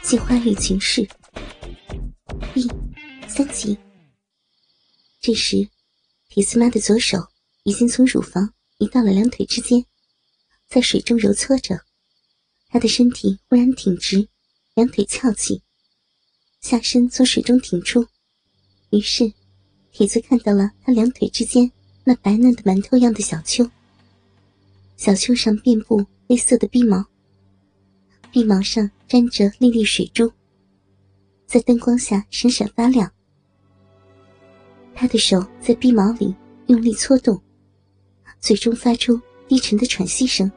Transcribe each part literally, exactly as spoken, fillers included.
计划与情事第三集。这时铁丝妈的左手已经从乳房移到了两腿之间，在水中揉搓着。她的身体忽然挺直，两腿翘起，下身从水中挺出，于是铁子看到了她两腿之间那白嫩的馒头样的小丘。小丘上遍布黑色的鬓毛，鬓毛上沾着粒粒水珠，在灯光下闪闪发亮。他的手在鬓毛里用力搓动，嘴中发出低沉的喘息声。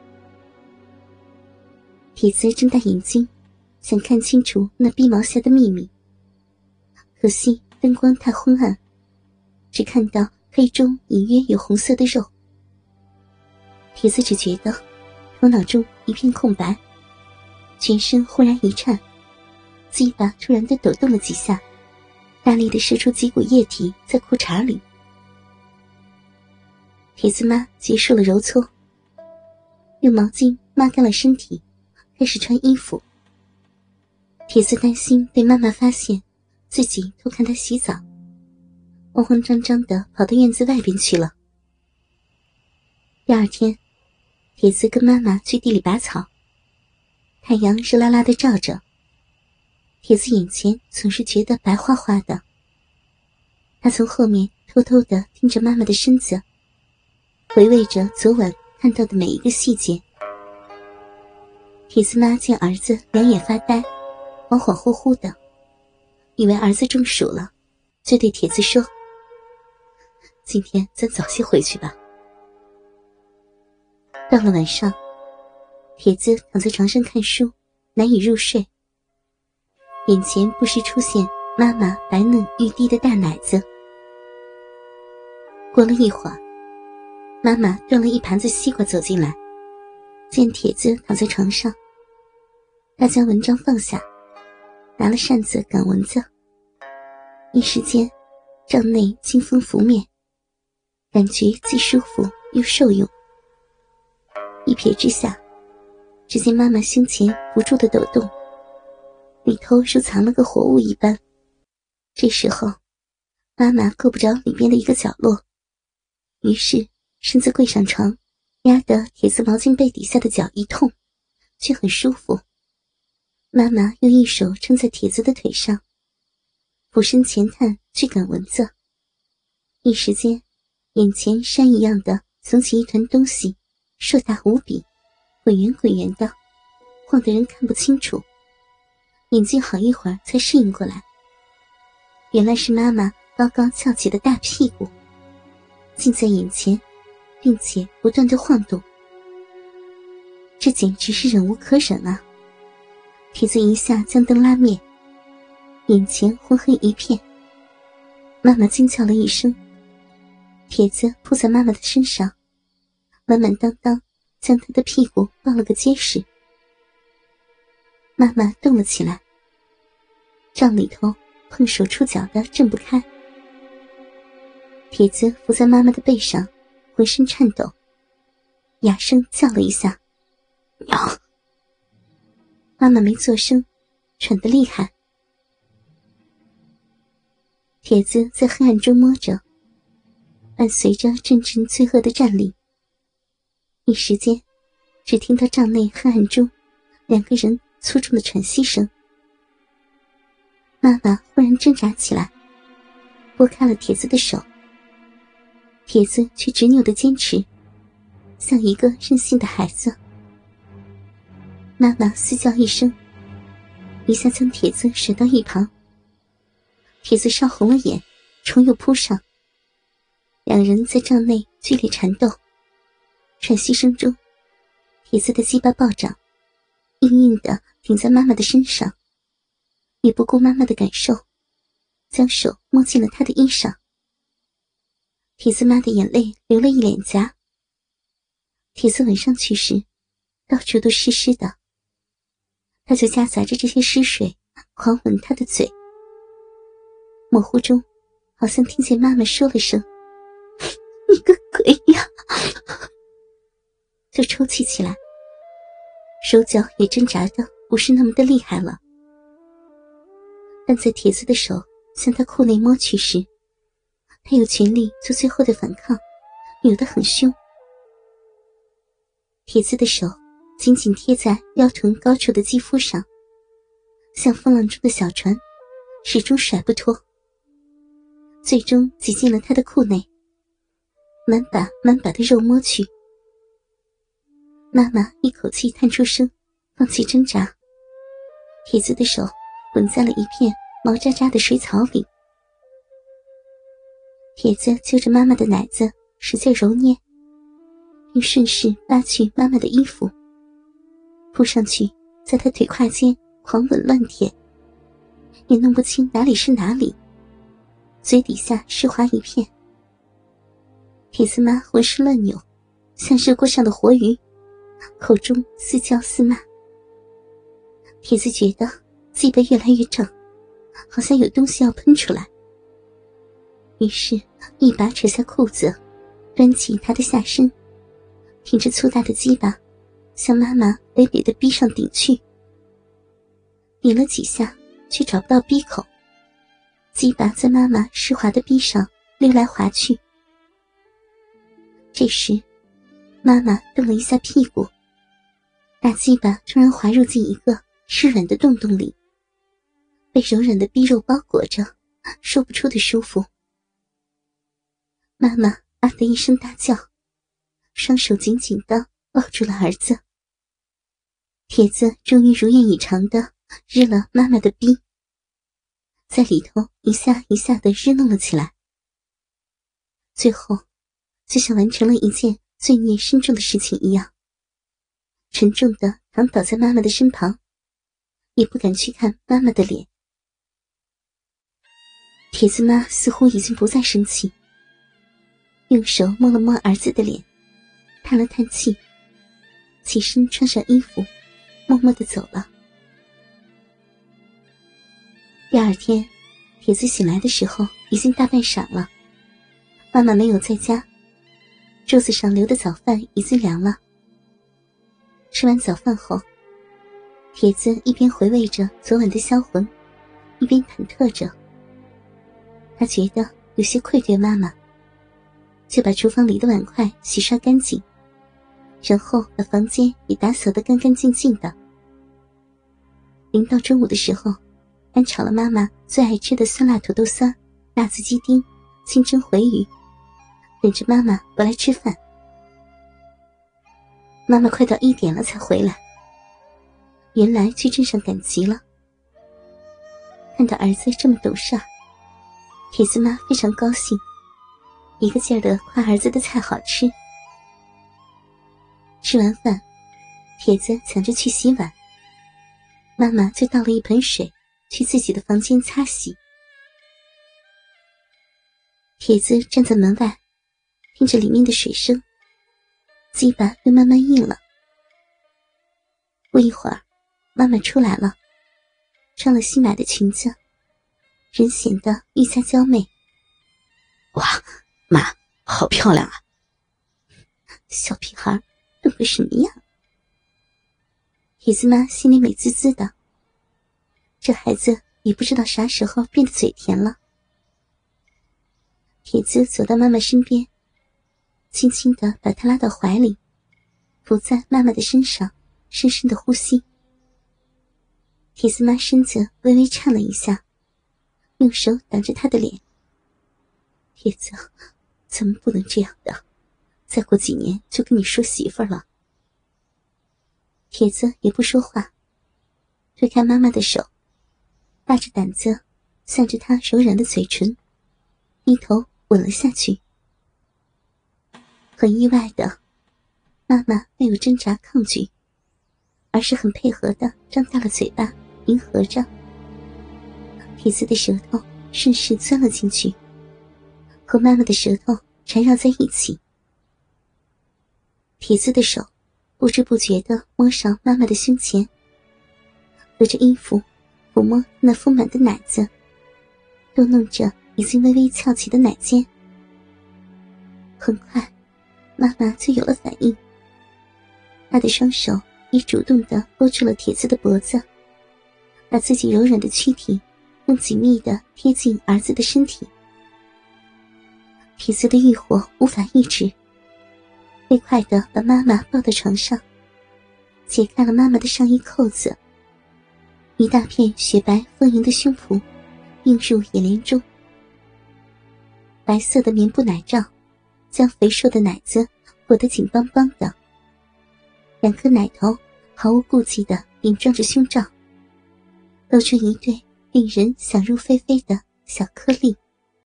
铁子睁大眼睛，想看清楚那鬓毛下的秘密，可惜灯光太昏暗，只看到黑中隐约有红色的肉。铁子只觉得头脑中一片空白，全身忽然一颤，鸡巴突然地抖动了几下，大力地射出几股液体在裤衩里。铁子妈结束了揉搓，用毛巾抹干了身体，开始穿衣服。铁子担心被妈妈发现自己偷看她洗澡，慌慌张张地跑到院子外边去了。第二天，铁子跟妈妈去地里拔草，太阳热辣辣地照着，铁子眼前总是觉得白花花的。他从后面偷偷地听着妈妈的身子，回味着昨晚看到的每一个细节。铁子妈见儿子两眼发呆，恍恍惚惚的，以为儿子中暑了，就对铁子说：“今天咱早些回去吧。”到了晚上，铁子躺在床上看书，难以入睡。眼前不时出现妈妈白嫩欲滴的大奶子。过了一会儿，妈妈端了一盘子西瓜走进来，见铁子躺在床上，她将文章放下，拿了扇子赶蚊子。一时间帐内清风拂面，感觉既舒服又受用。一瞥之下，只见妈妈胸前不住的抖动，里头如藏了个活物一般。这时候妈妈够不着里边的一个角落，于是身子跪上床，压得铁丝毛巾被底下的脚一痛，却很舒服。妈妈用一手撑在铁子的腿上，俯身前探去赶蚊子。一时间眼前山一样的耸起一团东西，硕大无比，滚圆滚圆的，晃得人看不清楚。眼睛好一会儿才适应过来，原来是妈妈高高翘起的大屁股近在眼前，并且不断地晃动。这简直是忍无可忍啊！铁子一下将灯拉灭，眼前昏黑一片。妈妈惊叫了一声，铁子扑在妈妈的身上，满满当当将她的屁股抱了个结实。妈妈动了起来，帐里头碰手触脚的挣不开。铁子伏在妈妈的背上，浑身颤抖，哑声叫了一下：“娘！”妈妈没作声，喘得厉害。铁子在黑暗中摸着，伴随着阵阵罪恶的战栗。一时间，只听到帐内黑暗中两个人粗重的喘息声。妈妈忽然挣扎起来，拨开了铁子的手。铁子却执拗地坚持，像一个任性的孩子。妈妈嘶叫一声，一下将铁子甩到一旁。铁子烧红了眼，重又扑上。两人在帐内剧烈缠斗，喘息声中，铁子的鸡巴暴涨，硬硬地顶在妈妈的身上，也不顾妈妈的感受，将手摸进了她的衣裳。铁子妈的眼泪流了一脸颊。铁子吻上去时，到处都湿湿的，他就夹杂着这些湿水狂吻她的嘴。模糊中好像听见妈妈说了声：“你个鬼呀！”就抽泣起来，手脚也挣扎的不是那么的厉害了。 但在铁子的手向他裤内摸去时，他有权利做最后的反抗，扭得很凶。铁子的手紧紧贴在腰臀高处的肌肤上，像风浪中的小船，始终甩不脱，最终挤进了他的裤内，满把满把的肉摸去。妈妈一口气叹出声，放弃挣扎。铁子的手混在了一片毛渣渣的水草里。铁子揪着妈妈的奶子使劲揉捏，并顺势扒去妈妈的衣服，扑上去在她腿胯间狂吻乱舔，也弄不清哪里是哪里，嘴底下湿滑一片。铁子妈浑身乱扭，像热锅上的活鱼，口中似叫似骂。铁子觉得脊背越来越胀，好像有东西要喷出来，于是一把扯下裤子，端起她的下身，挺着粗大的鸡巴向妈妈北北的逼上顶去。顶了几下却找不到逼口，鸡巴在妈妈湿滑的逼上溜来滑去。这时妈妈动了一下屁股，大鸡巴突然滑入进一个湿软的洞洞里，被柔软的逼肉包裹着，说不出的舒服。妈妈啊的一声大叫，双手紧紧地抱住了儿子。铁子终于如愿以偿地日了妈妈的逼，在里头一下一下地日弄了起来。最后就像完成了一件罪孽深重的事情一样，沉重地躺倒在妈妈的身旁，也不敢去看妈妈的脸。铁子妈似乎已经不再生气，用手摸了摸儿子的脸，叹了叹气，起身穿上衣服，默默地走了。第二天，铁子醒来的时候已经大半晌了，妈妈没有在家，桌子上留的早饭已经凉了。吃完早饭后，铁子一边回味着昨晚的销魂，一边忐忑着。他觉得有些愧对妈妈，就把厨房里的碗筷洗刷干净，然后把房间也打扫得干干净净的。临到中午的时候，还炒了妈妈最爱吃的酸辣土豆丝、辣子鸡丁、清蒸回鱼，等着妈妈回来吃饭。妈妈快到一点了才回来，原来去镇上赶集了。看到儿子这么懂事，铁子妈非常高兴，一个劲儿地夸儿子的菜好吃。吃完饭，铁子抢着去洗碗，妈妈就倒了一盆水去自己的房间擦洗。铁子站在门外，听着里面的水声，鸡巴又慢慢硬了。不一会儿，妈妈出来了，穿了新买的裙子，人显得愈加娇媚。 哇，妈，好漂亮啊！ 小屁孩笨个什么样？铁子妈心里美滋滋的，这孩子也不知道啥时候变得嘴甜了。铁子走到妈妈身边，轻轻地把她拉到怀里，伏在妈妈的身上，深深的呼吸。铁子妈身子微微颤了一下，用手挡着她的脸。铁子，咱们不能这样的，再过几年就跟你说媳妇儿了。铁子也不说话，推开妈妈的手，大着胆子向着她柔软的嘴唇低头吻了下去。很意外的，妈妈没有挣扎抗拒，而是很配合地张大了嘴巴迎合着。铁子的舌头顺势钻了进去，和妈妈的舌头缠绕在一起。铁子的手不知不觉地摸上妈妈的胸前，隔着衣服抚摸那丰满的奶子，逗弄着已经微微翘起的奶尖。很快，妈妈就有了反应，她的双手也主动地拨住了铁子的脖子，把自己柔软的躯体更紧密地贴近儿子的身体。铁丝的欲火无法抑制，飞快地把妈妈抱到床上，解开了妈妈的上衣扣子，一大片雪白丰盈的胸脯映入眼帘中。白色的棉布奶罩将肥硕的奶子裹得紧邦邦的，两颗奶头毫无顾忌地顶撞着胸罩，露出一对令人想入非非的小颗粒。